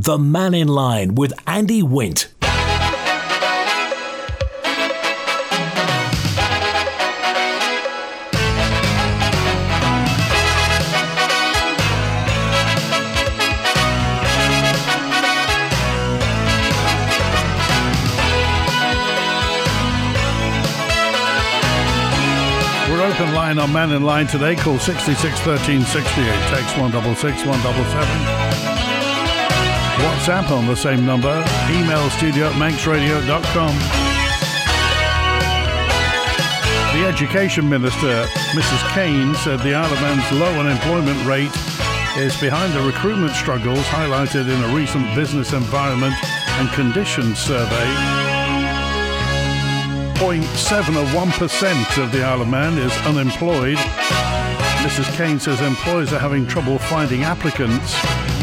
The Man in Line with Andy Wint. Open line on Man in Line today. Call 66 13 68. Text 166 177. WhatsApp on the same number. Email studio@manxradio.com. The Education Minister, Mrs. Kane, said the Isle of Man's low unemployment rate is behind the recruitment struggles highlighted in a recent business environment and conditions survey. 0.7% of the Isle of Man is unemployed. Mrs. Kane says employers are having trouble finding applicants,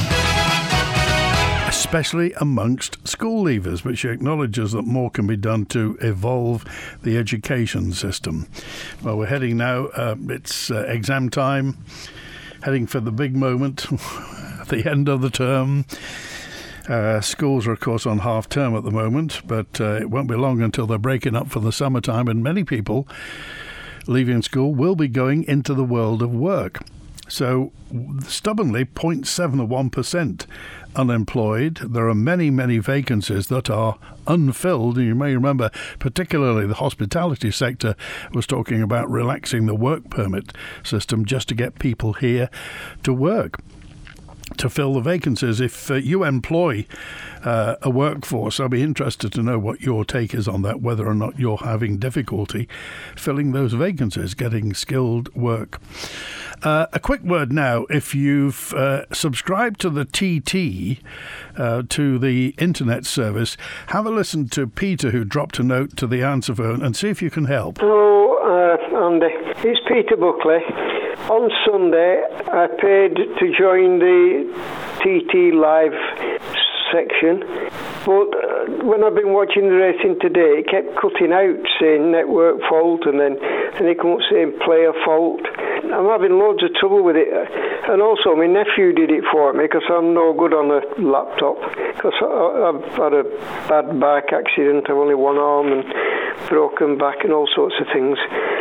especially amongst school leavers, but she acknowledges that more can be done to evolve the education system. Well, we're heading now, it's exam time, heading for the big moment at the end of the term. Schools are, of course, on half-term at the moment, but it won't be long until they're breaking up for the summertime, and many people leaving school will be going into the world of work. So, stubbornly, 0.71% unemployed. There are many, many vacancies that are unfilled. And you may remember, particularly the hospitality sector was talking about relaxing the work permit system just to get people here to work, to fill the vacancies. If you employ a workforce, I'll be interested to know what your take is on that, whether or not you're having difficulty filling those vacancies, getting skilled work. A quick word now, if you've subscribed to the TT, to the internet service, have a listen to Peter, who dropped a note to the answer phone, and see if you can help. Hello, Andy. It's Peter Buckley. On Sunday, I paid to join the TT Live section, but when I've been watching the racing today, it kept cutting out, saying network fault, and then it come up saying player fault. I'm having loads of trouble with it, and also my nephew did it for me because I'm no good on a laptop, because I've had a bad bike accident. I've only one arm and broken back and all sorts of things.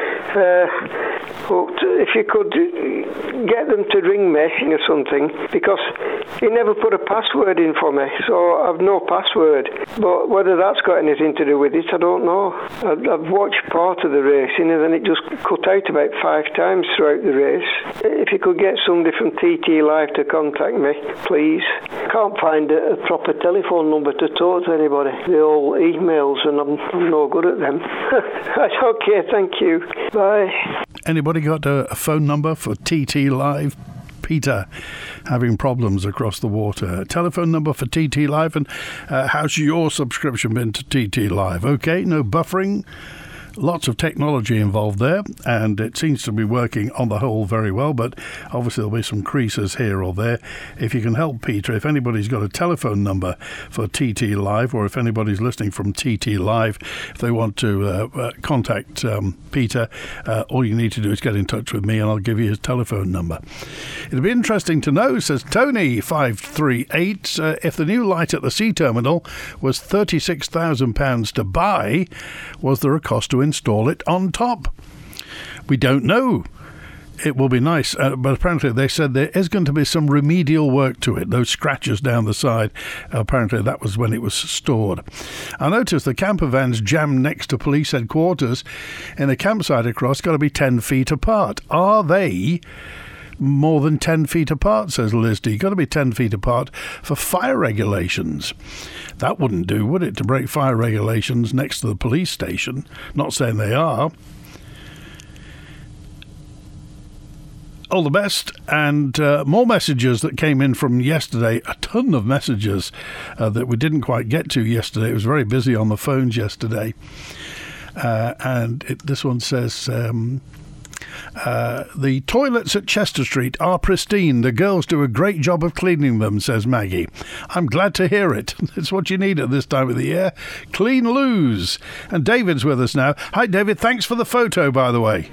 But if you could get them to ring me or something, because he never put a password in for me, so I've no password. But whether that's got anything to do with it, I don't know. I've watched part of the racing, and then it just cut out about 5 times throughout the race. If you could get somebody from TT Live to contact me, please. Can't find a proper telephone number to talk to anybody. They're all emails, and I'm no good at them. Okay, thank you. Bye. Anybody got a phone number for TT Live? Peter having problems across the water. Telephone number for TT Live, and how's your subscription been to TT Live? Okay, no buffering. Lots of technology involved there, and it seems to be working on the whole very well, but obviously there'll be some creases here or there. If you can help Peter, if anybody's got a telephone number for TT Live, or if anybody's listening from TT Live, if they want to contact Peter, all you need to do is get in touch with me and I'll give you his telephone number. It'll be interesting to know, says Tony538, if the new light at the sea terminal was £36,000 to buy, was there a cost to install it on top? We don't know. It will be nice, but apparently they said there is going to be some remedial work to it. Those scratches down the side, apparently that was when it was stored. I noticed the camper vans jammed next to police headquarters in a campsite across got to be 10 feet apart. Are they more than 10 feet apart, says Liz D? Got to be 10 feet apart for fire regulations. That wouldn't do, would it, to break fire regulations next to the police station? Not saying they are. All the best, and more messages that came in from yesterday. A ton of messages that we didn't quite get to yesterday. It was very busy on the phones yesterday. This one says, the toilets at Chester Street are pristine. The girls do a great job of cleaning them, says Maggie. I'm glad to hear it. It's what you need at this time of the year. Clean loos. And David's with us now. Hi, David. Thanks for the photo, by the way.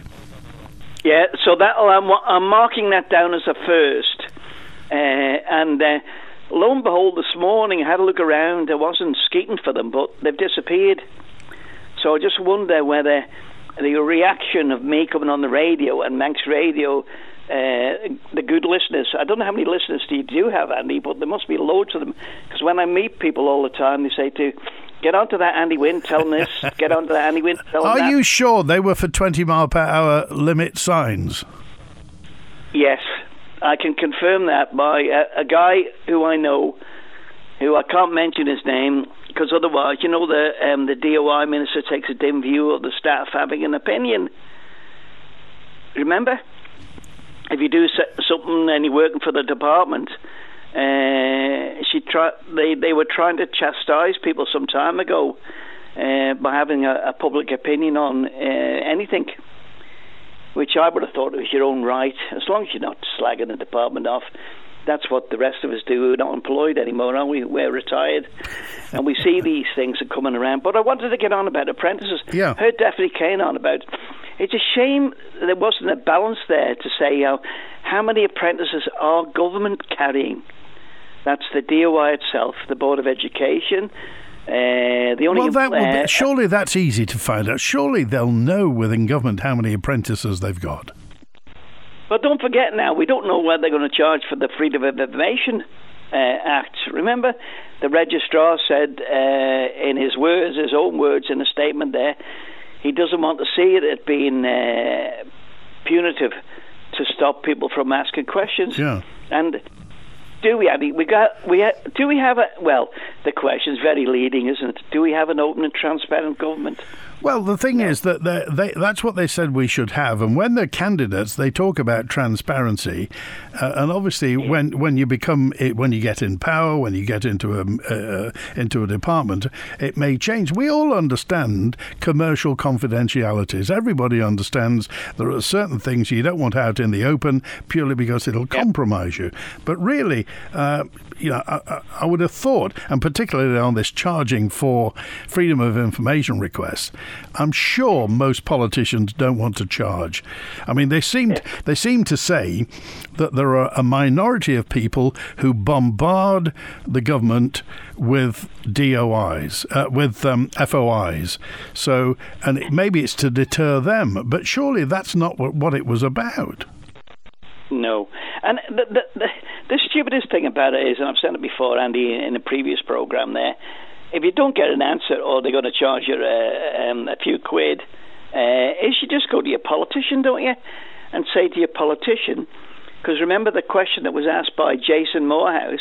Yeah, so I'm marking that down as a first. And lo and behold, this morning I had a look around. There wasn't skeeting for them, but they've disappeared. So I just wonder whether the reaction of me coming on the radio and Manx Radio, the good listeners, I don't know how many listeners you do have, Andy, but there must be loads of them. Because when I meet people all the time, they say to get onto that Andy Wint, tell them this, get onto that Andy Wint, tell them that. Are you sure they were for 20 mile per hour limit signs? Yes, I can confirm that by a guy who I know, who I can't mention his name, because otherwise, the DOI minister takes a dim view of the staff having an opinion. Remember? If you do something and you're working for the department, they were trying to chastise people some time ago by having a public opinion on anything, which I would have thought was your own right, as long as you're not slagging the department off. That's what the rest of us do. We're not employed anymore, are we? We're retired. And we see these things are coming around. But I wanted to get on about apprentices. Yeah. Heard Daphne Kane on about. It's a shame there wasn't a balance there to say how many apprentices are government carrying. That's the DOI itself, the Board of Education. Surely that's easy to find out. Surely they'll know within government how many apprentices they've got. But don't forget now, we don't know whether they're going to charge for the Freedom of Information Act. Remember, the registrar said in his own words in a statement there, he doesn't want to see it being punitive to stop people from asking questions. Yeah. And do we, Andy? Do we have the question's very leading, isn't it? Do we have an open and transparent government? Well, the thing is that that's what they said we should have, and when they're candidates, they talk about transparency, and obviously, when you get in power, when you get into a department, it may change. We all understand commercial confidentialities. Everybody understands there are certain things you don't want out in the open purely because it'll compromise you. But really, I would have thought, and particularly on this charging for freedom of information requests, I'm sure most politicians don't want to charge. I mean, they seem to say that there are a minority of people who bombard the government with DOIs, with FOIs. So, and maybe it's to deter them, but surely that's not what it was about. No. And the stupidest thing about it is, and I've said it before, Andy, in a previous programme there, if you don't get an answer or they're going to charge you a few quid, you should just go to your politician, don't you? And say to your politician, because remember the question that was asked by Jason Morehouse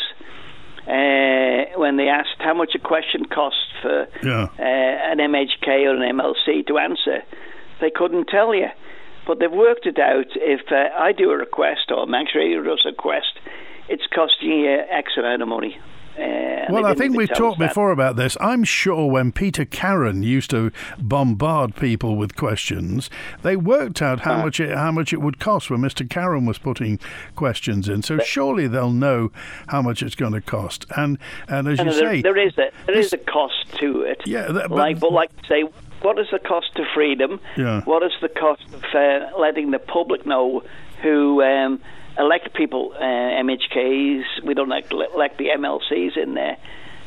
when they asked how much a question costs for an MHK or an MLC to answer, they couldn't tell you. But they've worked it out. If I do a request or Manx Radio does a request, it's costing you X amount of money. Well, I think we've talked before about this. I'm sure when Peter Carron used to bombard people with questions, they worked out how much it would cost when Mr. Carron was putting questions in. So surely they'll know how much it's going to cost. And as you say, there is a cost to it. Yeah, but say, what is the cost to freedom? Yeah. What is the cost of letting the public know who elect people, MHKs, we don't elect the MLCs in there,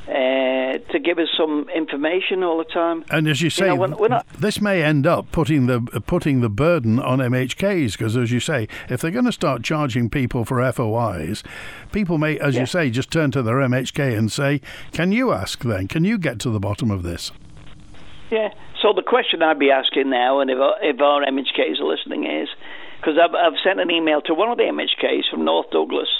to give us some information all the time. And as you say, this may end up putting the burden on MHKs, because as you say, if they're going to start charging people for FOIs, people may, as you say, just turn to their MHK and say, can you ask then? Can you get to the bottom of this? Yeah. So the question I'd be asking now, and if our MHKs are listening, is, because I've sent an email to one of the MHKs from North Douglas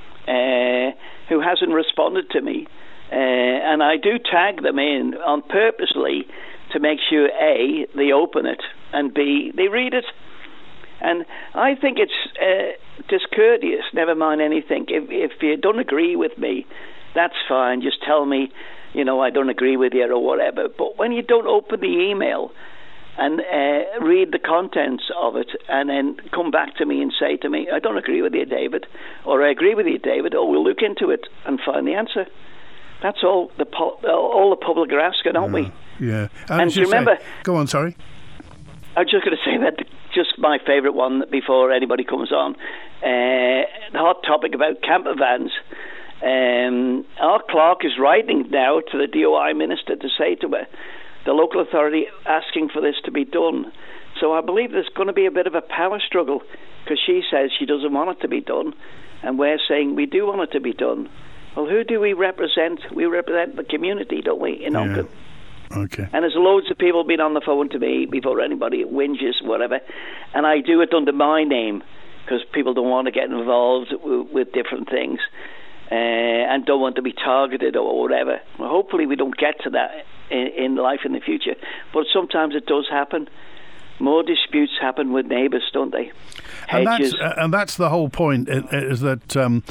who hasn't responded to me, and I do tag them in on purposely to make sure A, they open it, and B, they read it. And I think it's discourteous, never mind anything. If you don't agree with me, that's fine, just tell me, I don't agree with you or whatever. But when you don't open the email and read the contents of it and then come back to me and say to me, I don't agree with you, David, or I agree with you, David, or we'll look into it and find the answer. That's all the public are asking, aren't we? Yeah. And remember... Go on, sorry. I was just going to say that just my favourite one before anybody comes on. The hot topic about camper vans. Our clerk is writing now to the DOI minister to say to her, the local authority asking for this to be done. So I believe there's going to be a bit of a power struggle, because she says she doesn't want it to be done, and we're saying we do want it to be done. Well, who do we represent? We represent the community, don't we, in Onchan? Okay. And there's loads of people been on the phone to me before anybody whinges, whatever, and I do it under my name, because people don't want to get involved with different things, and don't want to be targeted or whatever. Well, hopefully we don't get to that in life in the future, but sometimes it does happen. More disputes happen with neighbours, don't they? And that's the whole point, is that,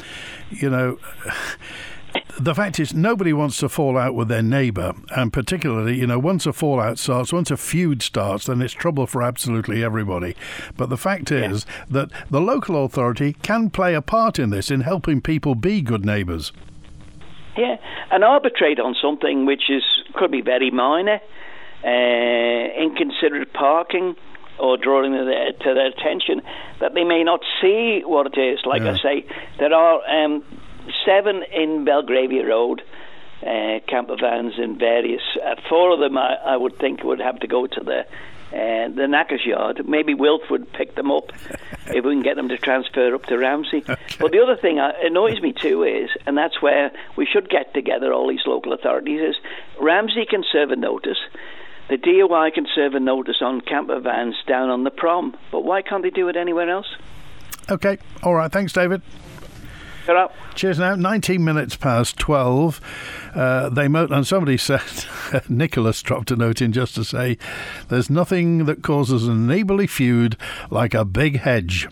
the fact is nobody wants to fall out with their neighbour, and particularly, once a fallout starts, once a feud starts, then it's trouble for absolutely everybody. But the fact is that the local authority can play a part in this, in helping people be good neighbours. Yeah, and arbitrate on something which could be very minor, inconsiderate parking, or drawing to their attention that they may not see what it is. Like I say, there are 7 in Belgravia Road camper vans in various. 4 of them I would think would have to go to the Knackers yard. Maybe Wilf would pick them up if we can get them to transfer up to Ramsey. Okay. But the other thing that annoys me too is, and that's where we should get together, all these local authorities, is Ramsey can serve a notice. The DOI can serve a notice on camper vans down on the prom, but why can't they do it anywhere else? Okay, all right, thanks, David. Up. Cheers now. 19 minutes past 12. And somebody said, Nicholas dropped a note in just to say, there's nothing that causes a neighbourly feud like a big hedge.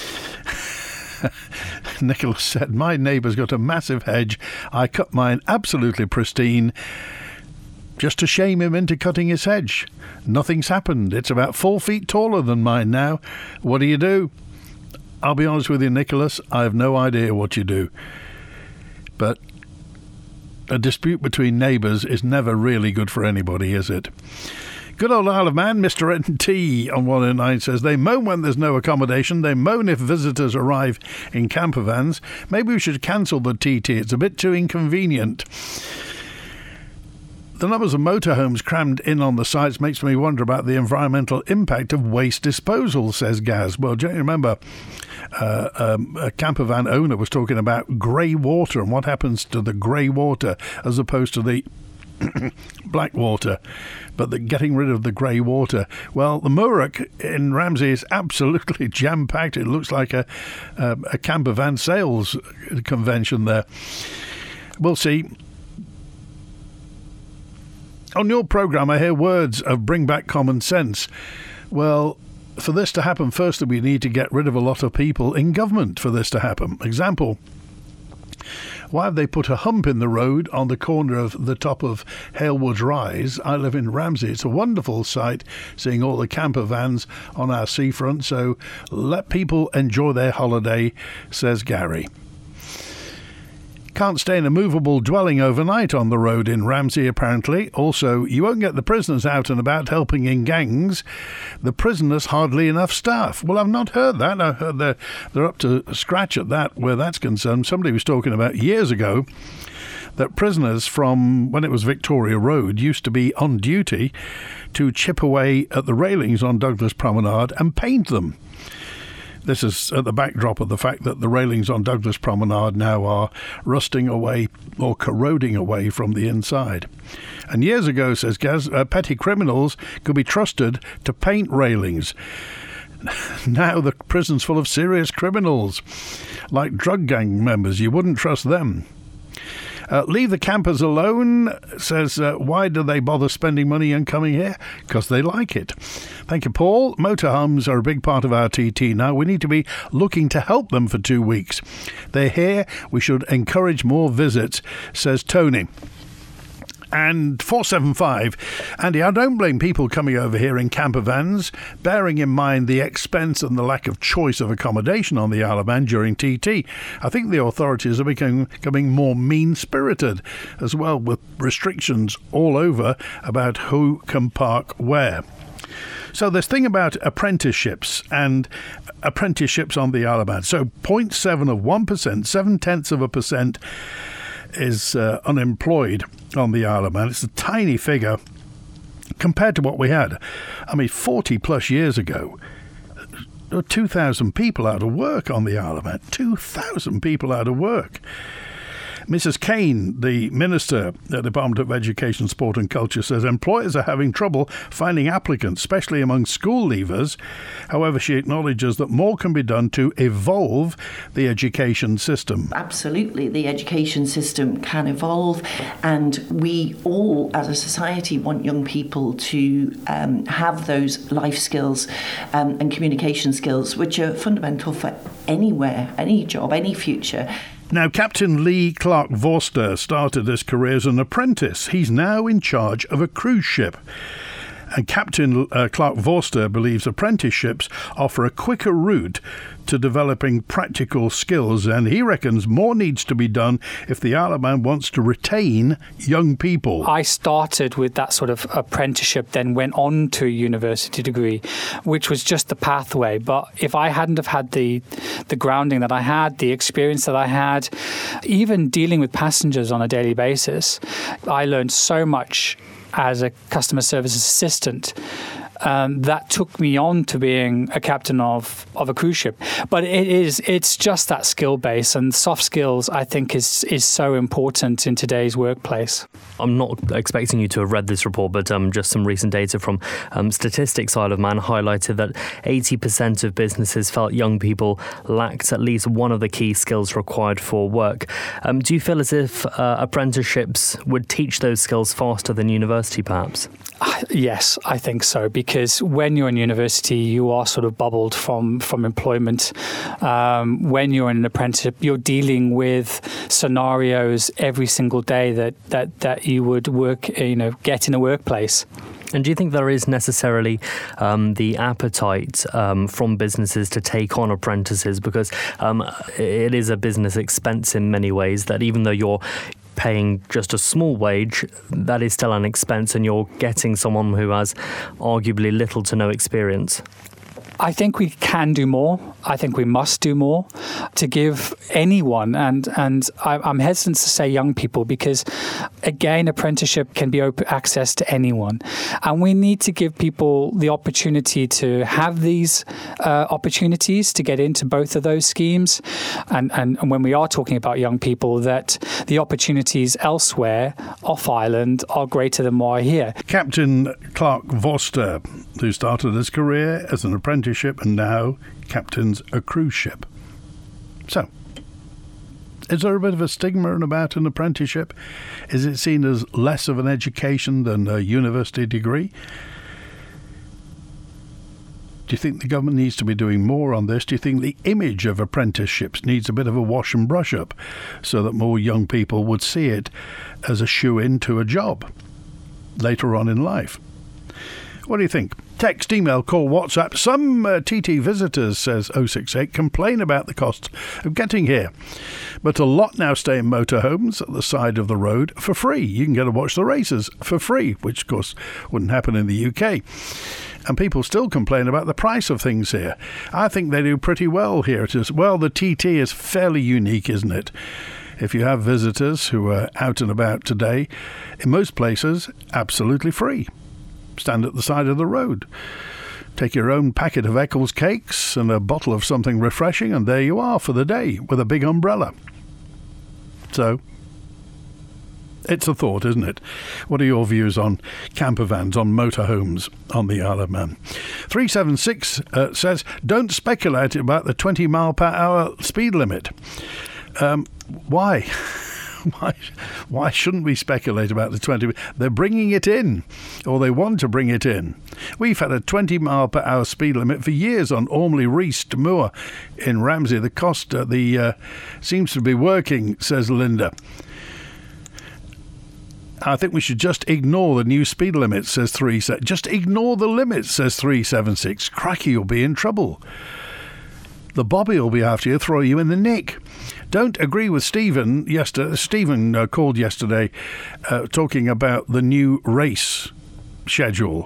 Nicholas said, my neighbour's got a massive hedge. I cut mine absolutely pristine, just to shame him into cutting his hedge. Nothing's happened. It's about 4 feet taller than mine now. What do you do? I'll be honest with you, Nicholas, I have no idea what you do. But a dispute between neighbours is never really good for anybody, is it? Good old Isle of Man, Mr. N.T. on 109 says, they moan when there's no accommodation. They moan if visitors arrive in camper vans. Maybe we should cancel the TT. It's a bit too inconvenient. The numbers of motorhomes crammed in on the sites makes me wonder about the environmental impact of waste disposal, says Gaz. Well, do you remember a camper van owner was talking about grey water and what happens to the grey water as opposed to the black water, but getting rid of the grey water. Well, the Murrock in Ramsey is absolutely jam-packed. It looks like a camper van sales convention there. We'll see. On your programme, I hear words of bring back common sense. Well, for this to happen, first we need to get rid of a lot of people in government for this to happen. Example, why have they put a hump in the road on the corner of the top of Halewood Rise? I live in Ramsey. It's a wonderful sight seeing all the camper vans on our seafront, so let people enjoy their holiday, says Gary. Can't stay in a movable dwelling overnight on the road in Ramsey, apparently. Also, you won't get the prisoners out and about helping in gangs. The prisoners hardly enough staff. Well, I've not heard that. I heard they're up to scratch at that, where that's concerned. Somebody was talking about years ago that prisoners from when it was Victoria Road used to be on duty to chip away at the railings on Douglas Promenade and paint them. This is at the backdrop of the fact that the railings on Douglas Promenade now are rusting away or corroding away from the inside. And years ago, says Gaz, petty criminals could be trusted to paint railings. Now the prison's full of serious criminals, like drug gang members. You wouldn't trust them. Leave the campers alone, says, why do they bother spending money and coming here? Because they like it. Thank you, Paul. Motorhomes are a big part of our TT now. We need to be looking to help them for 2 weeks. They're here. We should encourage more visits, says Tony. And 475, Andy, I don't blame people coming over here in camper vans, bearing in mind the expense and the lack of choice of accommodation on the Isle of Man during TT. I think the authorities are becoming more mean-spirited as well, with restrictions all over about who can park where. So this thing about apprenticeships and apprenticeships on the Isle of Man. So 0.7 of 1%, 0.7% is unemployed on the Isle of Man. It's a tiny figure compared to what we had. I mean, 40 plus years ago, there were 2,000 people out of work on the Isle of Man. 2,000 people out of work. Mrs. Kane, the Minister at the Department of Education, Sport and Culture, says employers are having trouble finding applicants, especially among school leavers. However, she acknowledges that more can be done to evolve the education system. Absolutely, the education system can evolve, and we all, as a society, want young people to have those life skills and communication skills, which are fundamental for anywhere, any job, any future. Now, Captain Lee Clark Vorster started his career as an apprentice. He's now in charge of a cruise ship. And Captain Clark Vorster believes apprenticeships offer a quicker route to developing practical skills, and he reckons more needs to be done if the Isle of Man wants to retain young people. I started with that sort of apprenticeship, then went on to a university degree, which was just the pathway. But if I hadn't have had the grounding that I had, the experience that I had, even dealing with passengers on a daily basis, I learned so much as a customer service assistant that took me on to being a captain of a cruise ship. But it's just that skill base, and soft skills, I think, is so important in today's workplace. I'm not expecting you to have read this report, but just some recent data from Statistics Isle of Man highlighted that 80% of businesses felt young people lacked at least one of the key skills required for work. Do you feel as if apprenticeships would teach those skills faster than university, perhaps? Yes, I think so, because when you're in university, you are sort of bubbled from employment. When you're in an apprenticeship, you're dealing with scenarios every single day that you would get in a workplace. And do you think there is necessarily the appetite from businesses to take on apprentices? Because it is a business expense in many ways, that even though you're paying just a small wage, that is still an expense, and you're getting someone who has arguably little to no experience. I think we can do more. I think we must do more to give anyone, and I'm hesitant to say young people, because, again, apprenticeship can be open access to anyone. And we need to give people the opportunity to have these opportunities to get into both of those schemes. And when we are talking about young people, that the opportunities elsewhere off island are greater than what are here. Captain Clark Vorster, who started his career as an apprenticeship and now captains a cruise ship. So, is there a bit of a stigma about an apprenticeship? Is it seen as less of an education than a university degree? Do you think the government needs to be doing more on this? Do you think the image of apprenticeships needs a bit of a wash and brush up so that more young people would see it as a shoe-in to a job later on in life? What do you think? Text, email, call, WhatsApp. Some TT visitors, says 068, complain about the cost of getting here. But a lot now stay in motorhomes at the side of the road for free. You can go to watch the races for free, which, of course, wouldn't happen in the UK. And people still complain about the price of things here. I think they do pretty well here. It is, well, the TT is fairly unique, isn't it? If you have visitors who are out and about today, in most places, absolutely free. Stand at the side of the road. Take your own packet of Eccles cakes and a bottle of something refreshing, and there you are for the day with a big umbrella. So, it's a thought, isn't it? What are your views on camper vans, on motorhomes on the Isle of Man? 376 says, don't speculate about the 20 mile per hour speed limit. Why? Why shouldn't we speculate about the 20? They're bringing it in, or they want to bring it in. We've had a 20 mile per hour speed limit for years on Ormley Rees to Moor in Ramsey. The cost seems to be working, says Linda. I think we should just ignore the new speed limit, says 376. Just ignore the limits, says 376. Cracky, you'll be in trouble. The Bobby will be after you, throw you in the nick. Don't agree with Stephen. Stephen called yesterday talking about the new race schedule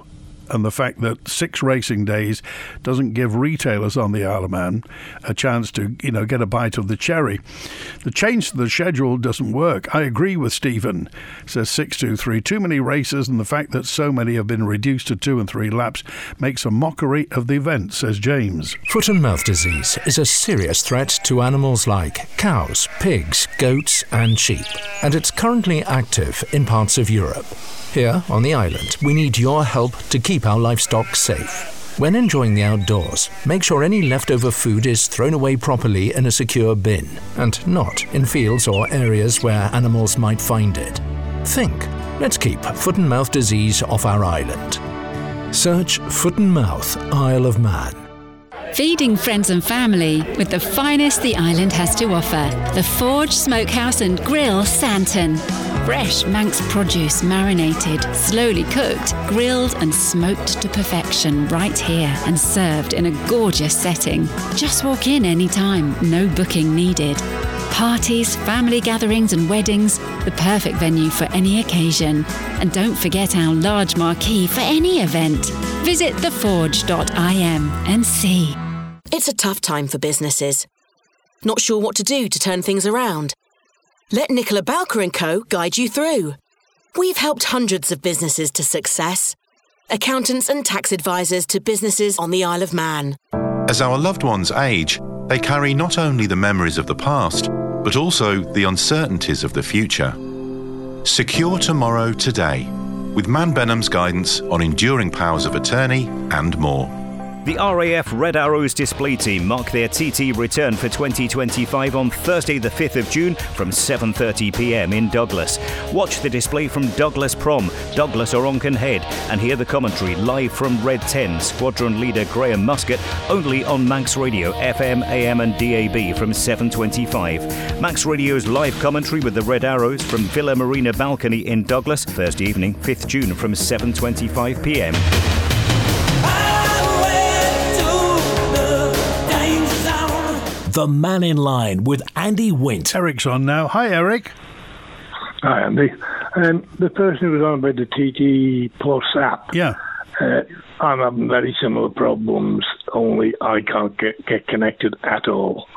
and the fact that 6 racing days doesn't give retailers on the Isle of Man a chance to, get a bite of the cherry. The change to the schedule doesn't work. I agree with Stephen, says 623. Too many races, and the fact that so many have been reduced to 2 and 3 laps makes a mockery of the event, says James. Foot and mouth disease is a serious threat to animals like cows, pigs, goats and sheep, and it's currently active in parts of Europe. Here on the island, we need your help to keep our livestock safe. When enjoying the outdoors, make sure any leftover food is thrown away properly in a secure bin, and not in fields or areas where animals might find it. Think. Let's keep foot and mouth disease off our island. Search Foot and Mouth Isle of Man. Feeding friends and family with the finest the island has to offer. The Forge Smokehouse and Grill Santon. Fresh Manx produce marinated, slowly cooked, grilled and smoked to perfection right here and served in a gorgeous setting. Just walk in anytime, no booking needed. Parties, family gatherings and weddings, the perfect venue for any occasion. And don't forget our large marquee for any event. Visit theforge.im and see. It's a tough time for businesses. Not sure what to do to turn things around? Let Nicola Bowker & Co. guide you through. We've helped hundreds of businesses to success. Accountants and tax advisors to businesses on the Isle of Man. As our loved ones age, they carry not only the memories of the past, but also the uncertainties of the future. Secure tomorrow today with Man Benham's guidance on enduring powers of attorney and more. The RAF Red Arrows display team mark their TT return for 2025 on Thursday the 5th of June from 7:30pm in Douglas. Watch the display from Douglas Prom, Douglas or Onken Head, and hear the commentary live from Red 10, Squadron Leader Graham Muscat, only on Manx Radio, FM, AM and DAB from 7:25. Manx Radio's live commentary with the Red Arrows from Villa Marina Balcony in Douglas, Thursday evening, 5th June from 7:25pm. The Man in Line with Andy Wint. Eric's on now. Hi, Eric. Hi, Andy. The person who was on about the TT Plus app. Yeah. I'm having very similar problems, only I can't get connected at all.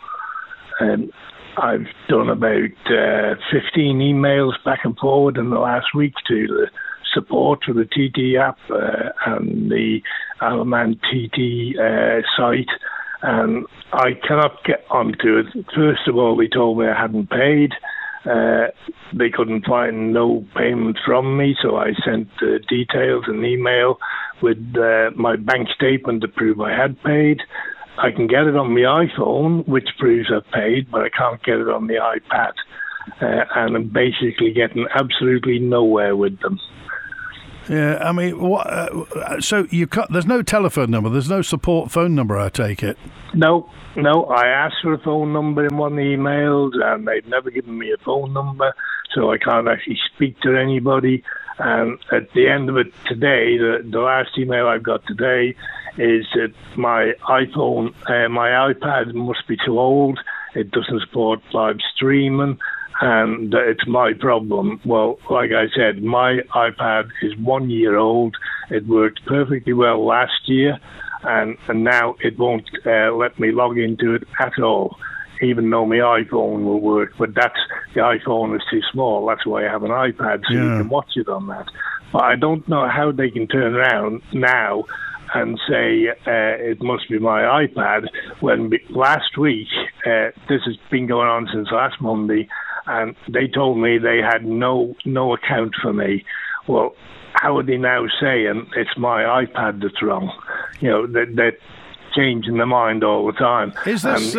I've done about 15 emails back and forward in the last week to the support for the TT app and the Isle of Man TT site. And I cannot get onto it. First of all, they told me I hadn't paid. They couldn't find no payment from me, so I sent details and email with my bank statement to prove I had paid. I can get it on my iPhone, which proves I've paid, but I can't get it on the iPad. And I'm basically getting absolutely nowhere with them. Yeah, I mean, so there's no telephone number, there's no support phone number, I take it? No, I asked for a phone number in one of the emails, and they've never given me a phone number, so I can't actually speak to anybody. And at the end of it today, the last email I've got today is that my iPhone, my iPad must be too old, it doesn't support live streaming, and it's my problem. Well, like I said, my iPad is 1 year old. It worked perfectly well last year, and now it won't let me log into it at all, even though my iPhone will work. But the iPhone is too small. That's why I have an iPad, so you can watch it on that. But I don't know how they can turn around now and say it must be my iPad, when last week, this has been going on since last Monday, and they told me they had no account for me. Well, how are they now saying it's my iPad that's wrong? You know, they're changing their mind all the time. Is this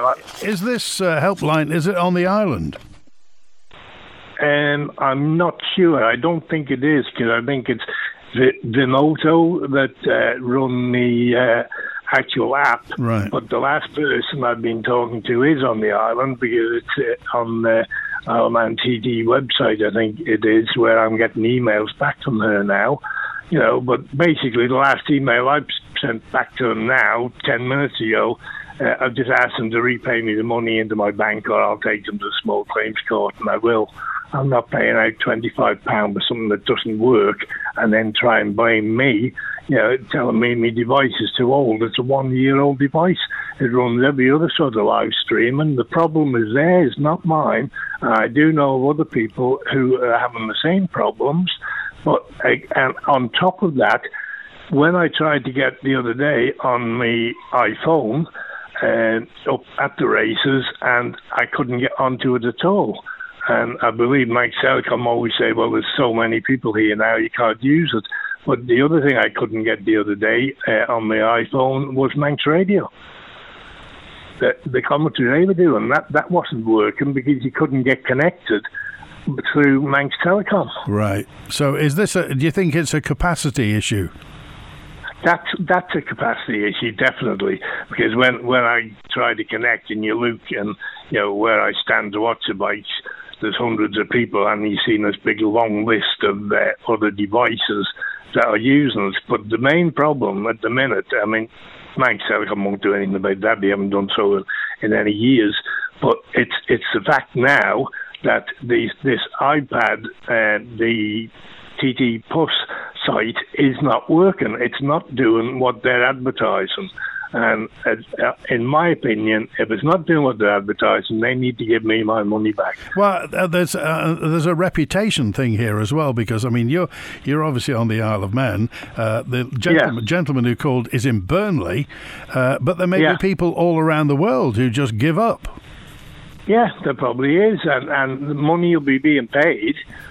helpline, is it on the island? I'm not sure. I don't think it is, because I think it's Vimoto that run the actual app. Right. But the last person I've been talking to is on the island, because it's on the Isle of Man TT website, I think it is, where I'm getting emails back from her now. You know, but basically the last email I've sent back to them now, 10 minutes ago, I've just asked them to repay me the money into my bank, or I'll take them to the small claims court, and I will. I'm not paying out £25 for something that doesn't work and then try and blame me, telling me my device is too old. It's a 1-year-old device. It runs every other sort of live stream, and the problem is theirs, not mine. I do know of other people who are having the same problems, and on top of that, when I tried to get the other day on my iPhone up at the races, and I couldn't get onto it at all. And I believe Manx Telecom always say, well, there's so many people here now, you can't use it. But the other thing I couldn't get the other day on my iPhone was Manx Radio. The commentary they were doing, that wasn't working because you couldn't get connected through Manx Telecom. Right. So do you think it's a capacity issue? That's a capacity issue, definitely, because when I try to connect and you look and where I stand to watch the bikes, there's hundreds of people and you see this big long list of other devices that are using it. But the main problem at the minute, I mean, Manx Telecom won't do anything about that. They haven't done so in any years. But it's the fact now that this iPad, the TT Plus site is not working. It's not doing what they're advertising. And in my opinion, if it's not doing what they're advertising, they need to give me my money back. Well, there's a reputation thing here as well, because I mean you're obviously on the Isle of Man. The gentleman who called is in Burnley, but there may be people all around the world who just give up. Yeah, there probably is, and the money will be being paid,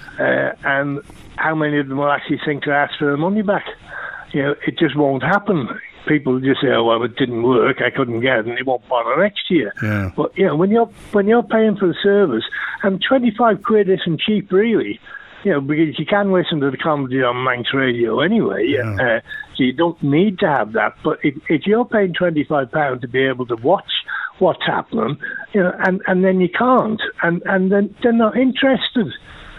and how many of them will actually think to ask for their money back? It just won't happen. People just say, "Oh, well, it didn't work. I couldn't get it," and they won't bother next year. Yeah. But when you're paying for the service, and £25 isn't cheap, really. Because you can listen to the comedy on Manx Radio anyway. Yeah. So you don't need to have that. But if you're paying £25 to be able to watch what's happening, and then you can't, and then they're not interested.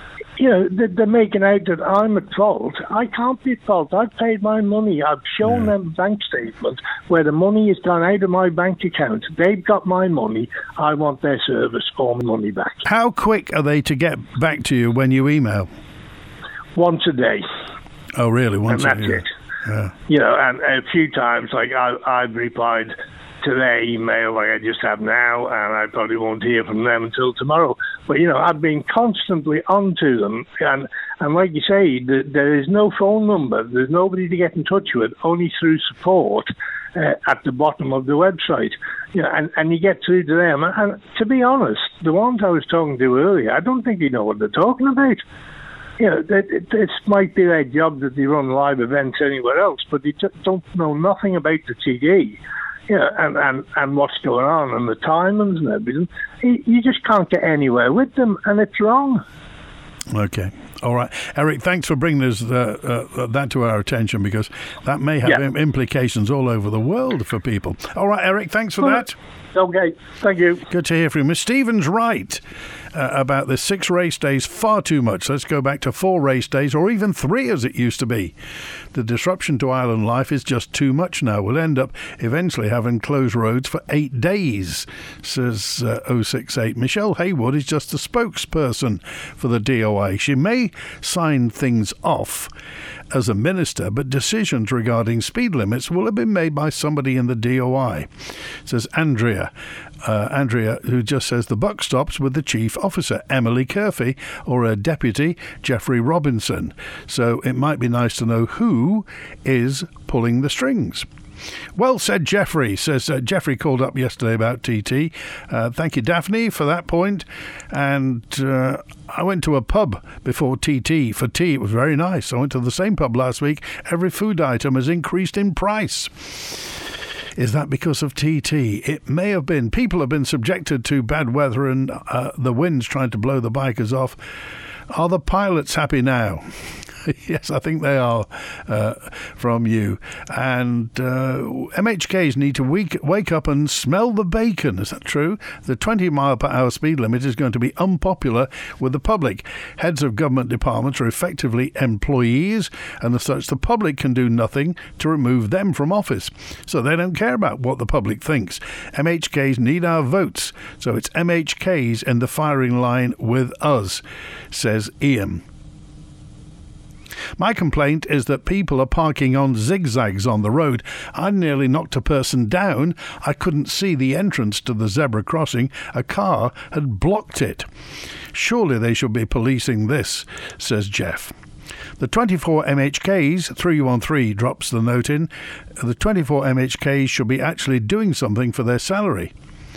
They're making out that I'm at fault. I can't be at fault. I've paid my money. I've shown them bank statements where the money has gone out of my bank account. They've got my money. I want their service or my money back. How quick are they to get back to you when you email? Once a day. Oh, really? Once a day? And that's it. Yeah. And a few times, like I've replied to their email like I just have now, and I probably won't hear from them until tomorrow. But, I've been constantly on to them, and like you say, there is no phone number. There's nobody to get in touch with, only through support at the bottom of the website. And you get through to them. And to be honest, the ones I was talking to earlier, I don't think they know what they're talking about. This might be their job that they run live events anywhere else, but they just don't know nothing about the TD. And what's going on and the timings and everything. You just can't get anywhere with them, and it's wrong. Okay. All right. Eric, thanks for bringing us that to our attention, because that may have implications all over the world for people. All right, Eric, thanks for that. Okay, thank you. Good to hear from you. Miss Stephen's right about the 6 race days, far too much. Let's go back to 4 race days, or even 3 as it used to be. The disruption to island life is just too much now. We'll end up eventually having closed roads for 8 days, says 068. Michelle Haywood is just a spokesperson for the DOI. She may sign things off as a minister, but decisions regarding speed limits will have been made by somebody in the DOI, says Andrea. Andrea, who just says the buck stops with the chief officer, Emily Curfey, or her deputy, Jeffrey Robinson. So it might be nice to know who is pulling the strings. Well said, Jeffrey, says Jeffrey called up yesterday about TT. Thank you, Daphne, for that point. And I went to a pub before TT for tea. It was very nice. I went to the same pub last week. Every food item has increased in price. Is that because of TT? It may have been. People have been subjected to bad weather and the winds trying to blow the bikers off. Are the pilots happy now? Yes, I think they are from you. And MHKs need to wake up and smell the bacon. Is that true? The 20 mile per hour speed limit is going to be unpopular with the public. Heads of government departments are effectively employees, and as such, the public can do nothing to remove them from office. So they don't care about what the public thinks. MHKs need our votes. So it's MHKs in the firing line with us, says Ian. My complaint is that people are parking on zigzags on the road. I nearly knocked a person down. I couldn't see the entrance to the zebra crossing. A car had blocked it. Surely they should be policing this, says Jeff. The 24 MHKs, 313 drops the note in, the 24 MHKs should be actually doing something for their salary.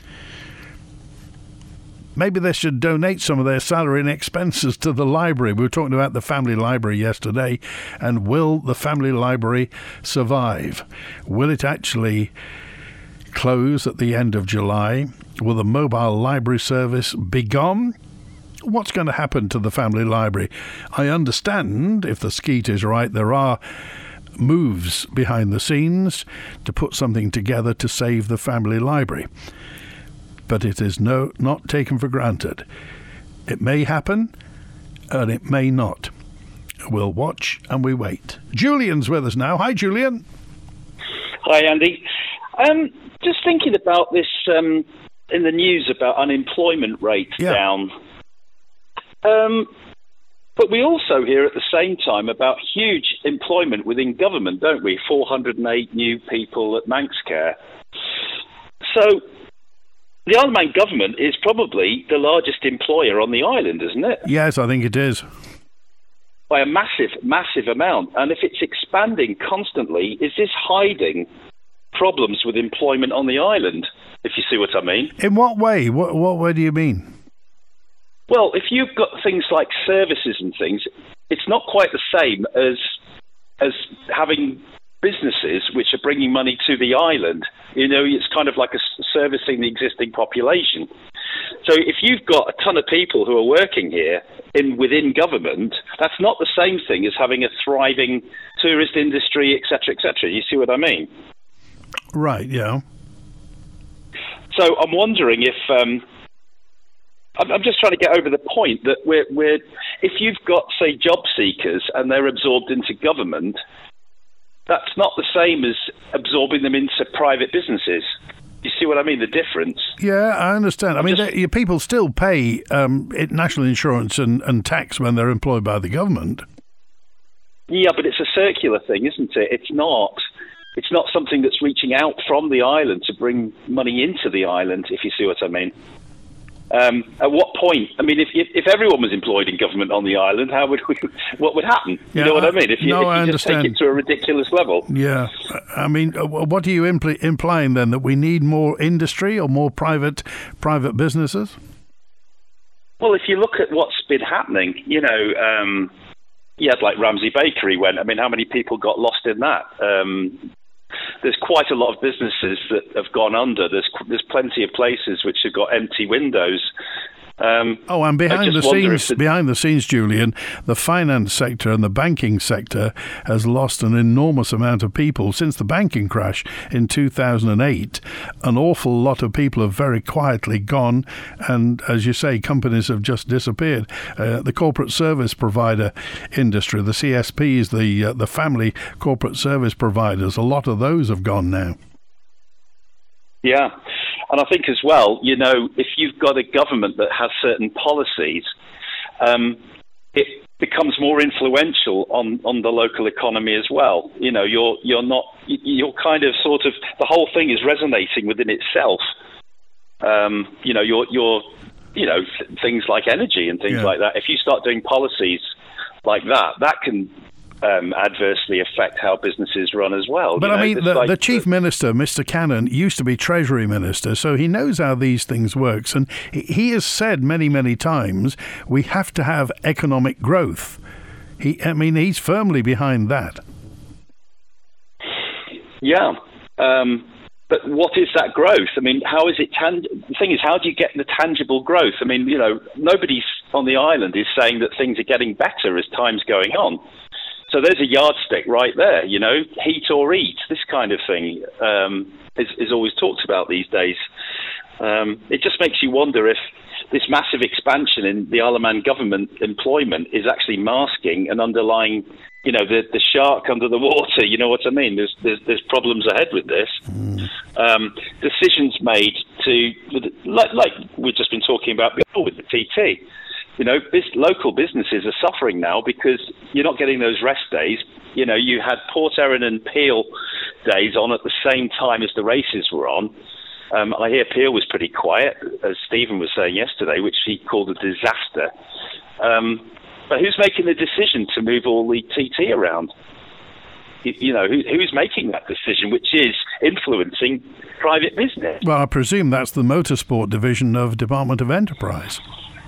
Maybe they should donate some of their salary and expenses to the library. We were talking about the family library yesterday, and will the family library survive? Will it actually close at the end of July? Will the mobile library service be gone? What's going to happen to the family library? I understand, if the skeet is right, there are moves behind the scenes to put something together to save the family library. But it is not taken for granted. It may happen, and it may not. We'll watch and we wait. Julian's with us now. Hi, Julian. Hi, Andy. Just thinking about this in the news about unemployment rates down. But we also hear at the same time about huge employment within government, don't we? 408 new people at Manxcare. So the Isle of Man government is probably the largest employer on the island, isn't it? Yes, I think it is. By a massive, massive amount. And if it's expanding constantly, is this hiding problems with employment on the island, if you see what I mean? In what way? What way do you mean? Well, if you've got things like services and things, it's not quite the same as having businesses which are bringing money to the island. You know, it's kind of like servicing the existing population. So if you've got a ton of people who are working here within government, that's not the same thing as having a thriving tourist industry, etc., etc. You see what I mean? Right, yeah. So I'm wondering if... I'm just trying to get over the point that we're if you've got, say, job seekers and they're absorbed into government, that's not the same as absorbing them into private businesses. You see what I mean, the difference? Yeah, I understand. I mean, people still pay national insurance and tax when they're employed by the government. Yeah, but it's a circular thing, isn't it? It's not something that's reaching out from the island to bring money into the island, if you see what I mean. At what point? I mean, if everyone was employed in government on the island, what would happen? You know what I mean? If you just take it to a ridiculous level. Yeah. I mean, what are you implying then? That we need more industry or more private businesses? Well, if you look at what's been happening, you know, you had like Ramsey Bakery went. I mean, how many people got lost in that? There's quite a lot of businesses that have gone under. There's plenty of places which have got empty windows. And behind the scenes, Julian, the finance sector and the banking sector has lost an enormous amount of people since the banking crash in 2008. An awful lot of people have very quietly gone, and as you say, companies have just disappeared. The corporate service provider industry, the CSPs, the family corporate service providers, a lot of those have gone now. Yeah. And I think as well, you know, if you've got a government that has certain policies, it becomes more influential on the local economy as well. You know, you're kind of sort of, the whole thing is resonating within itself. You know, things like energy and things like that. If you start doing policies like that can adversely affect how businesses run as well. But I mean, the Chief Minister, Mr. Cannon, used to be Treasury Minister, so he knows how these things work. And he has said many, many times, we have to have economic growth. He's firmly behind that. Yeah. But what is that growth? I mean, how is it the thing is, how do you get the tangible growth? I mean, you know, nobody on the island is saying that things are getting better as time's going on. So there's a yardstick right there, you know, heat or eat, this kind of thing is always talked about these days. It just makes you wonder if this massive expansion in the Isle of Man government employment is actually masking an underlying, you know, the shark under the water. You know what I mean? There's problems ahead with this. Decisions made to, like we've just been talking about before with the TT. You know, local businesses are suffering now because you're not getting those rest days. You know, you had Port Erin and Peel days on at the same time as the races were on. I hear Peel was pretty quiet, as Stephen was saying yesterday, which he called a disaster. But who's making the decision to move all the TT around? You know, who's making that decision, which is influencing private business? Well, I presume that's the motorsport division of Department of Enterprise.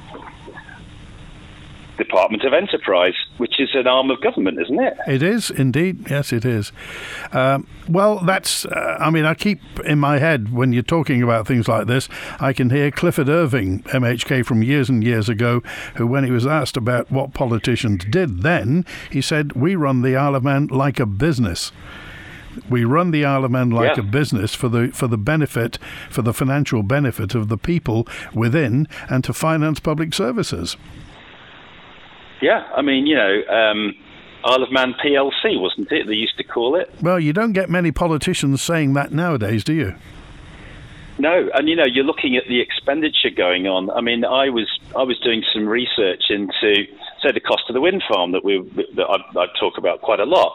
Department of Enterprise, which is an arm of government, isn't it? It is, indeed. Yes, it is. Well, that's, I keep in my head, when you're talking about things like this, I can hear Clifford Irving, MHK from years and years ago, who, when he was asked about what politicians did then, he said, we run the Isle of Man like a business. We run the Isle of Man like a business for the benefit, for the financial benefit of the people within and to finance public services. Yeah, I mean, you know, Isle of Man PLC, wasn't it? They used to call it. Well, you don't get many politicians saying that nowadays, do you? No, and you know, you're looking at the expenditure going on. I mean, I was doing some research into, say, the cost of the wind farm that I talk about quite a lot,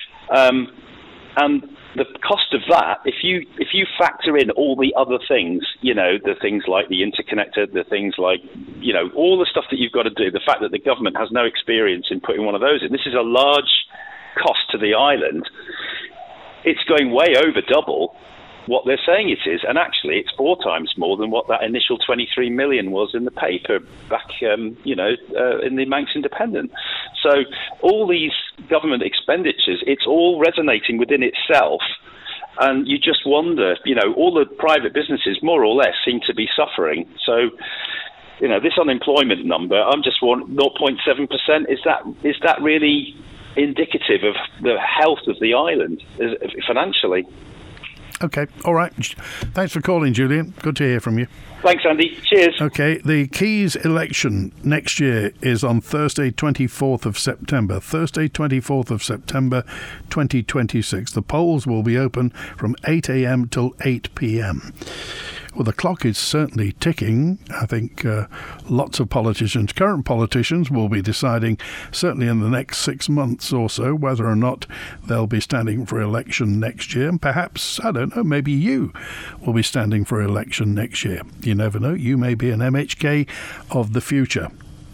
and the cost of that, if you factor in all the other things, you know, the things like the interconnector, the things like, you know, all the stuff that you've got to do, the fact that the government has no experience in putting one of those in, this is a large cost to the island. It's going way over double what they're saying it is, and actually it's 4 times more than what that initial 23 million was in the paper back, in the Manx Independent. So all these government expenditures, it's all resonating within itself, and you just wonder, you know, all the private businesses more or less seem to be suffering. So, you know, this unemployment number, I'm just 0.7%. Is that really indicative of the health of the island financially? Okay, all right. Thanks for calling, Julian. Good to hear from you. Thanks, Andy. Cheers. Okay, the Keys election next year is on Thursday, 24th of September. Thursday, 24th of September, 2026. The polls will be open from 8 a.m. till 8 p.m. Well, the clock is certainly ticking. I think lots of politicians, current politicians, will be deciding, certainly in the next 6 months or so, whether or not they'll be standing for election next year. And perhaps, I don't know, maybe you will be standing for election next year. You never know. You may be an MHK of the future.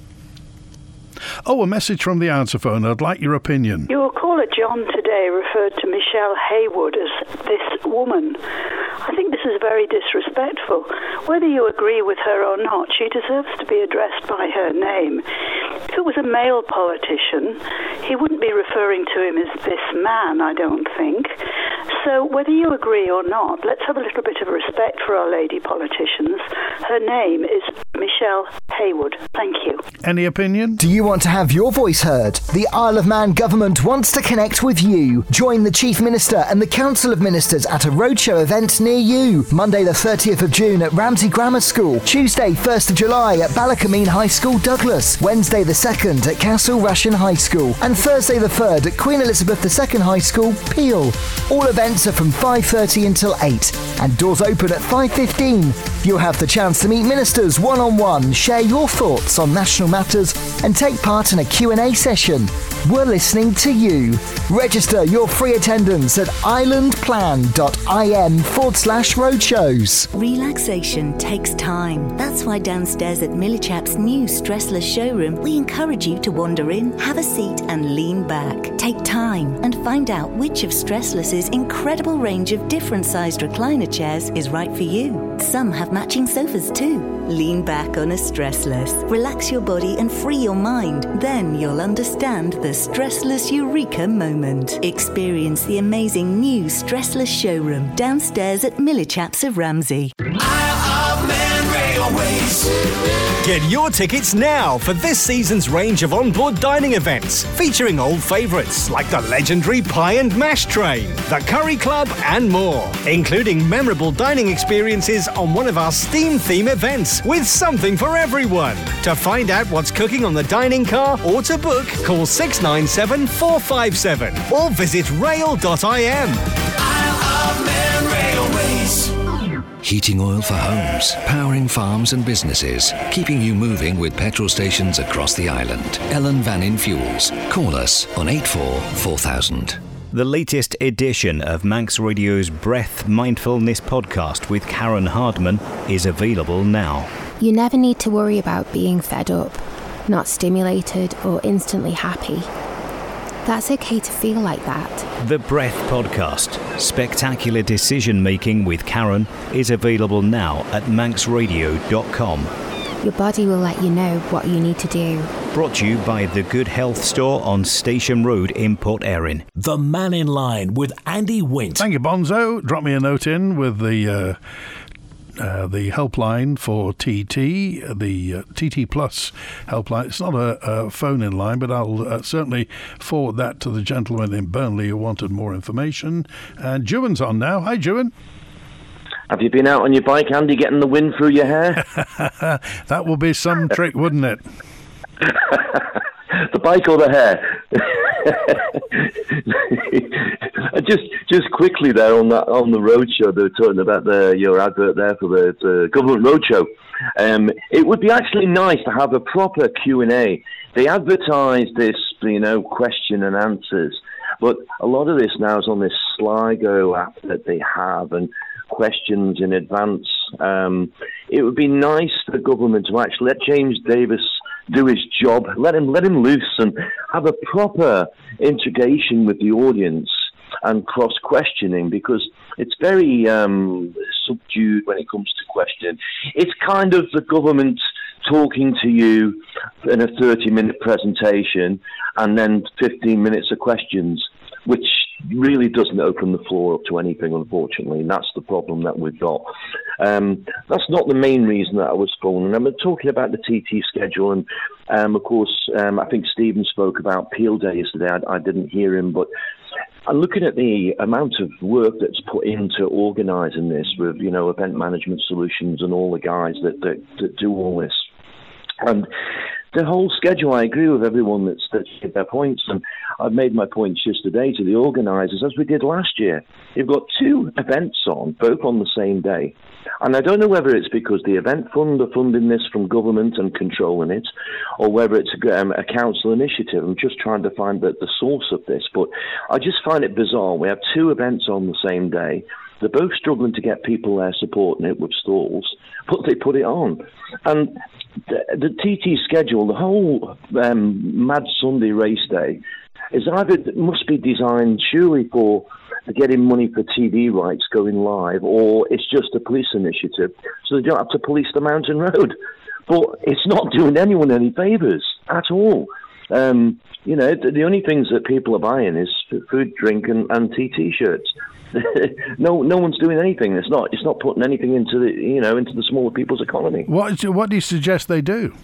Oh, a message from the answer phone. I'd like your opinion. Your caller John today referred to Michelle Haywood as this woman. I think this is very disrespectful. Whether you agree with her or not, she deserves to be addressed by her name. If it was a male politician, he wouldn't be referring to him as this man, I don't think. So whether you agree or not, let's have a little bit of respect for our lady politicians. Her name is Michelle Haywood. Thank you. Any opinion? Do you want to have your voice heard? The Isle of Man government wants to connect with you. Join the Chief Minister and the Council of Ministers at a roadshow event near you. Monday the 30th of June at Ramsey Grammar School. Tuesday 1st of July at Ballacameen High School, Douglas. Wednesday the 2nd at Castle Rushen High School. And Thursday the 3rd at Queen Elizabeth II High School, Peel. All events are from 5:30 until 8 and doors open at 5:15. You'll have the chance to meet ministers one-on-one, share your thoughts on national matters and take part in a Q&A session. We're listening to you. Register your free attendance at islandplan.im/roadshows. Relaxation takes time. That's why downstairs at Millichap's new Stressless showroom, we encourage you to wander in, have a seat and lean back. Take time and find out which of Stressless's incredible range of different sized recliner chairs is right for you. Some have matching sofas too. Lean back on a Stressless. Relax your body and free your mind. Then you'll understand the Stressless Eureka moment. Experience the amazing new Stressless showroom downstairs at Millichap's of Ramsey. Isle of Man Radio Railways. Get your tickets now for this season's range of onboard dining events featuring old favourites like the legendary Pie and Mash Train, the Curry Club and more, including memorable dining experiences on one of our Steam theme events with something for everyone. To find out what's cooking on the dining car or to book, call 697 457 or visit rail.im. Isle of Man Railways. Heating oil for homes, powering farms and businesses, keeping you moving with petrol stations across the island. Ellen Vannin Fuels. Call us on 844000. The latest edition of Manx Radio's Breath Mindfulness podcast with Karen Hardman is available now. You never need to worry about being fed up, not stimulated or instantly happy. That's okay to feel like that. The Breath podcast, spectacular decision making with Karen, is available now at manxradio.com. Your body will let you know what you need to do. Brought to you by the Good Health Store on Station Road in Port Erin. The Man in Line with Andy Wint. Thank you, Bonzo. Drop me a note in with the helpline for TT, the TT Plus helpline. It's not a phone-in line, but I'll certainly forward that to the gentleman in Burnley who wanted more information. And Juan's on now. Hi, Juan. Have you been out on your bike, Andy, getting the wind through your hair? That will be some trick, wouldn't it? The bike or the hair? Just quickly there on the roadshow, they were talking about your advert there for the government roadshow. It would be actually nice to have a proper Q&A. They advertise this, question and answers, but a lot of this now is on this Sligo app that they have and questions in advance. It would be nice for the government to actually let James Davis do his job, let him loose and have a proper integration with the audience and cross-questioning, because it's very subdued when it comes to questioning. It's kind of the government talking to you in a 30-minute presentation and then 15 minutes of questions, which really doesn't open the floor up to anything, unfortunately, and that's the problem that we've got. That's not the main reason that I was phoning. I'm talking about the TT schedule, and of course, I think Stephen spoke about Peel Day yesterday. I didn't hear him, but I'm looking at the amount of work that's put into organising this with, Event Management Solutions and all the guys that do all this. And the whole schedule, I agree with everyone that's hit their points, and I've made my points yesterday to the organisers, as we did last year. You've got two events on, both on the same day. And I don't know whether it's because the event fund are funding this from government and controlling it, or whether it's a council initiative. I'm just trying to find the source of this, but I just find it bizarre. We have two events on the same day. They're both struggling to get people there supporting it with stalls, but they put it on. And the TT schedule, the whole Mad Sunday race day, must be designed surely for getting money for TV rights going live, or it's just a police initiative, so they don't have to police the mountain road. But it's not doing anyone any favours at all. The only things that people are buying is food, drink, and TT shirts. No one's doing anything. It's not putting anything into the smaller people's economy. What do you suggest they do?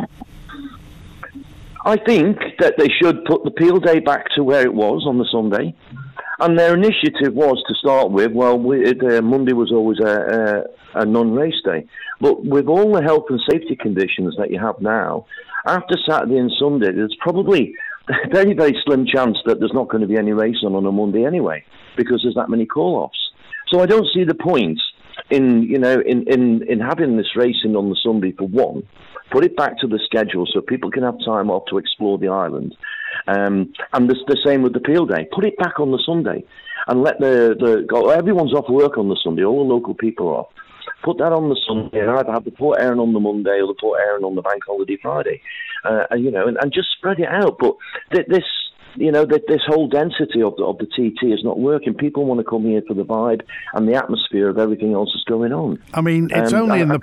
I think that they should put the Peel Day back to where it was on the Sunday. And their initiative was to start with, Monday was always a non-race day. But with all the health and safety conditions that you have now, after Saturday and Sunday, there's probably a very, very slim chance that there's not going to be any racing on a Monday anyway, because there's that many call-offs. So I don't see the point in having this racing on the Sunday for one. Put it back to the schedule so people can have time off to explore the island. And the same with the Peel Day. Put it back on the Sunday and let everyone's off work on the Sunday. All the local people are off. Put that on the Sunday and either have the Port Erin on the Monday or the Port Erin on the Bank Holiday Friday. And just spread it out. But this this whole density of the TT is not working. People want to come here for the vibe and the atmosphere of everything else that's going on. I mean, it's only in the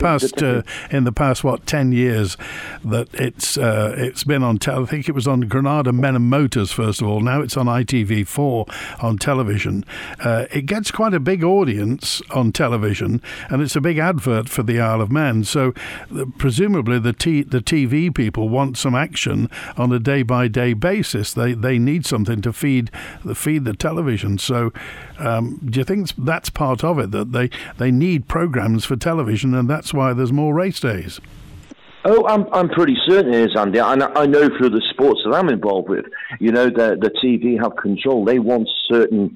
past 10 years that it's been on. I think it was on Granada Men and Motors first of all. Now it's on ITV4 on television. It gets quite a big audience on television, and it's a big advert for the Isle of Man. So presumably the TV people want some action on a day-by-day basis. They need something to feed the television. So do you think that's part of it, that they need programs for television, and that's why there's more race days? Oh, I'm pretty certain it is, Andy. And I know through the sports that I'm involved with, the TV have control. They want certain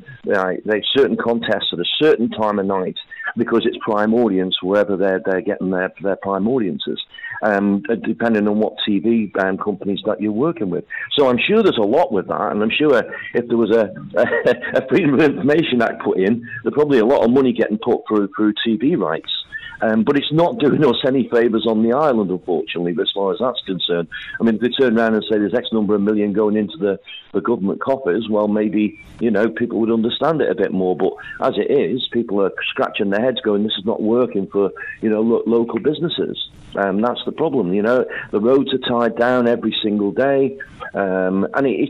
contests at a certain time of night because it's prime audience wherever they're getting their prime audiences, depending on what TV companies that you're working with. So I'm sure there's a lot with that, and I'm sure if there was a Freedom of Information Act put in, there's probably a lot of money getting put through TV rights. But it's not doing us any favours on the island, unfortunately, as far as that's concerned. I mean, if they turn around and say there's X number of million going into the government coffers, well, maybe, people would understand it a bit more. But as it is, people are scratching their heads going, this is not working for, local businesses. That's the problem, The roads are tied down every single day. And I think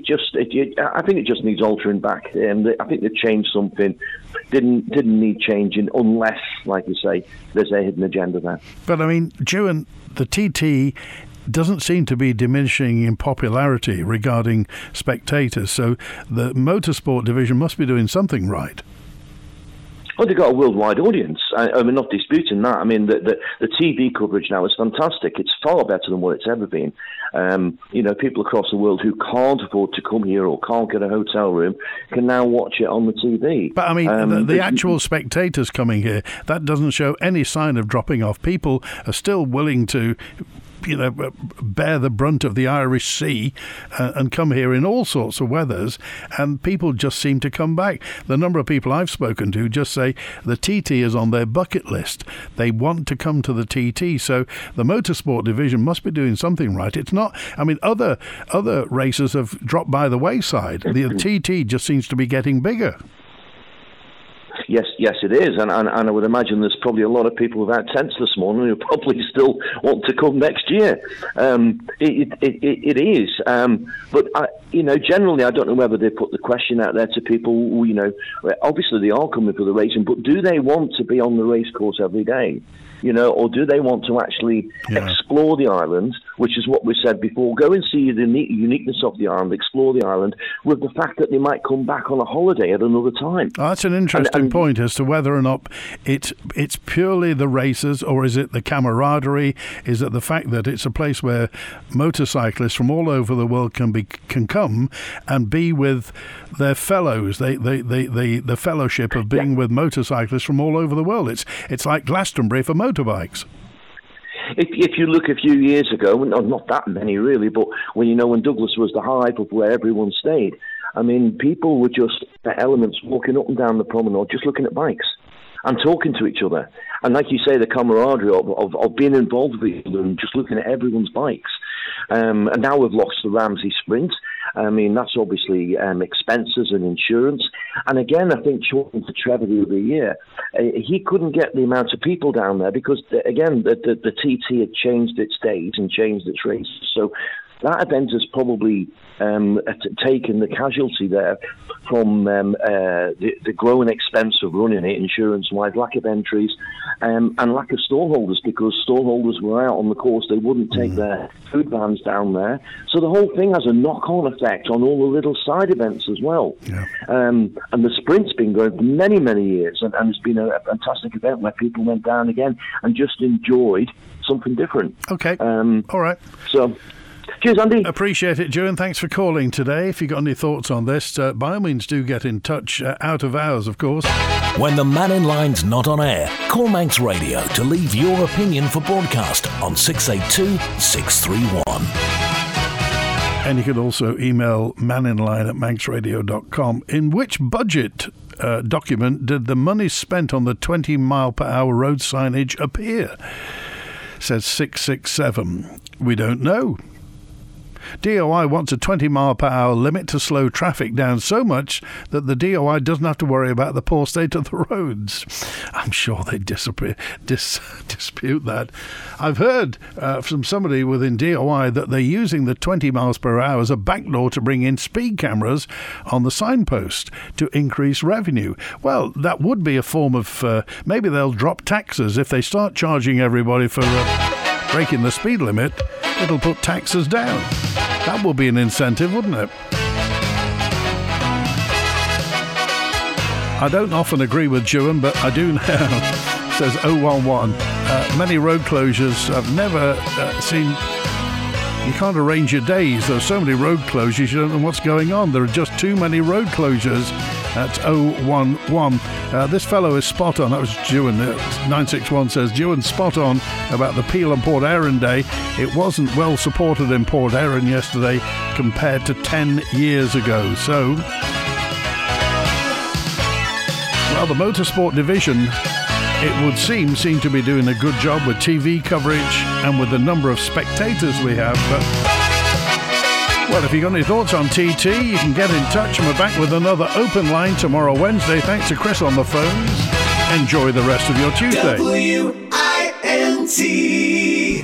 it just needs altering back. I think they've changed something. Didn't need changing unless, like you say, there's a hidden agenda there. But I mean, Jewin, the TT doesn't seem to be diminishing in popularity regarding spectators. So the motorsport division must be doing something right. Well, they've got a worldwide audience. I'm not disputing that. I mean, the TV coverage now is fantastic. It's far better than what it's ever been. People across the world who can't afford to come here or can't get a hotel room can now watch it on the TV. But, I mean, the actual spectators coming here, that doesn't show any sign of dropping off. People are still willing to bear the brunt of the Irish Sea and come here in all sorts of weathers, and people just seem to come back. The number of people I've spoken to just say the TT is on their bucket list. They want to come to the TT, so the motorsport division must be doing something right. It's not, I mean, other races have dropped by the wayside. The TT just seems to be getting bigger. Yes, it is, and I would imagine there's probably a lot of people without tents this morning who probably still want to come next year. It is, but generally, I don't know whether they put the question out there to people. Obviously they are coming for the racing, but do they want to be on the race course every day? Or do they want to actually explore the island, which is what we said before, go and see the uniqueness of the island, explore the island, with the fact that they might come back on a holiday at another time. Oh, that's an interesting point as to whether or not it's purely the races, or is it the camaraderie? Is it the fact that it's a place where motorcyclists from all over the world can come and be with their fellows? The fellowship of being with motorcyclists from all over the world. It's like Glastonbury for motorbikes. If you look a few years ago, not that many really, but when Douglas was the hive of where everyone stayed, I mean, people were just the elements walking up and down the promenade, just looking at bikes and talking to each other. And like you say, the camaraderie of being involved with each other and just looking at everyone's bikes. And now we've lost the Ramsey Sprint. I mean, that's obviously expenses and insurance. And again, I think talking to Trevor the other year, he couldn't get the amount of people down there because, again, the TT had changed its days and changed its races. So that event has probably taken the casualty there from the growing expense of running it, insurance-wise, lack of entries, and lack of stallholders, because stallholders were out on the course. They wouldn't take their food vans down there. So the whole thing has a knock-on effect on all the little side events as well. Yeah. And the sprint's been going for many, many years, and it's been a fantastic event where people went down again and just enjoyed something different. Okay. All right. So... cheers, Andy. Appreciate it, Joe, and thanks for calling today. If you've got any thoughts on this, by all means do get in touch, out of hours, of course. When the Man in Line's not on air, call Manx Radio to leave your opinion for broadcast on 682 631. And you can also email maninline@manxradio.com. In which budget document did the money spent on the 20-mile-per-hour road signage appear? Says 667. We don't know. DOI wants a 20-mile-per-hour limit to slow traffic down so much that the DOI doesn't have to worry about the poor state of the roads. I'm sure they dispute that. I've heard from somebody within DOI that they're using the 20 miles per hour as a backdoor to bring in speed cameras on the signpost to increase revenue. Well, that would be a form of... maybe they'll drop taxes. If they start charging everybody for breaking the speed limit, it'll put taxes down. That will be an incentive, wouldn't it? I don't often agree with Jewan, but I do now, says 011. Many road closures I've never seen. You can't arrange your days. There are so many road closures, you don't know what's going on. There are just too many road closures. That's 011. This fellow is spot on. That was Jewan. 961 says, Jewan's spot on about the Peel and Port Erin Day. It wasn't well supported in Port Erin yesterday compared to 10 years ago. So, well, the motorsport division, it would seem to be doing a good job with TV coverage and with the number of spectators we have. But, well, if you've got any thoughts on TT, you can get in touch, and we're back with another open line tomorrow, Wednesday. Thanks to Chris on the phones. Enjoy the rest of your Tuesday. WINT